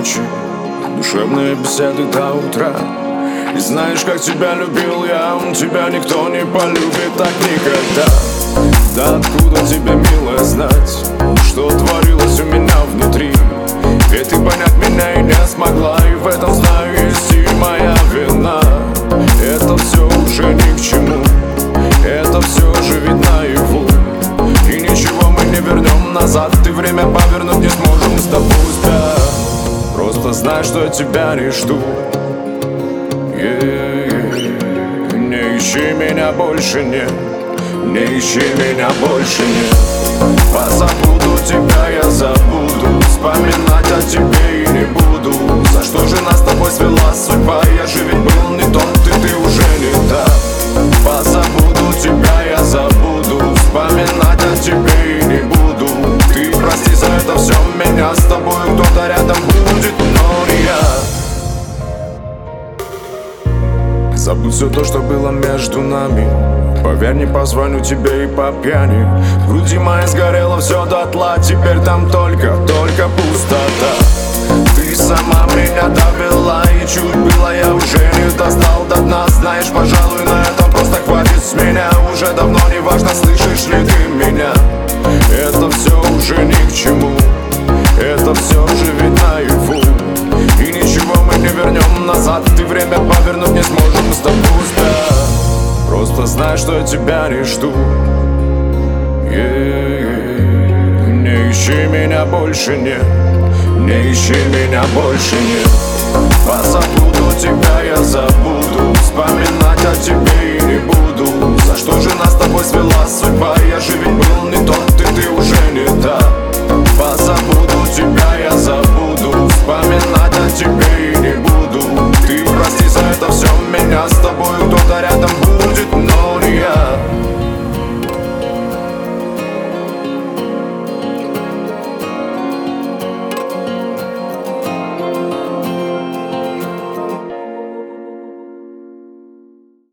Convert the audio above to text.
ночи, душевные беседы до утра. И знаешь, как тебя любил я, тебя никто не полюбит так никогда. Да откуда тебе, милая, знать, что творилось у меня внутри? Ведь ты понять меня и не смогла, и в этом, знаю, есть и моя вина. Это все уже ни к чему, это все же ведь наяву. И ничего мы не вернем назад, ты время повернуть не сможем с тобой, да. Просто знай, что я тебя не жду. Не ищи меня больше, нет. Не ищи меня больше, нет. Позабуду тебя, я забуду. Вспоминать о тебе и не буду. За что же нас с тобой свела судьба? Я же ведь был не тот, ты уже не та. Позабуду тебя, я забуду. Вспоминать о тебе и не буду. Ты прости за это все, меня с тобой кто-то рядом будет, но не я. Забудь все то, что было между нами. Поверь, не позвоню тебе и по пьяни. В груди моей сгорело все дотла. Теперь там только пустота. Ты сама меня довела, и чуть было я уже не достал до дна. Знаешь, пожалуй, на этом просто хватит с меня. Уже давно не важно, слышишь ли ты меня. Это все уже ни к чему, это все же ведь наяву. И ничего мы не вернем назад, ты время повернуть не сможем с тобой, да. Просто знай, что я тебя не жду. Не ищи меня больше, нет. Не ищи меня больше, нет. Позабуду тебя, я забуду. Вспоминать о тебе и не буду. За что же нас с тобой свела судьба? Я же ведь был не тот,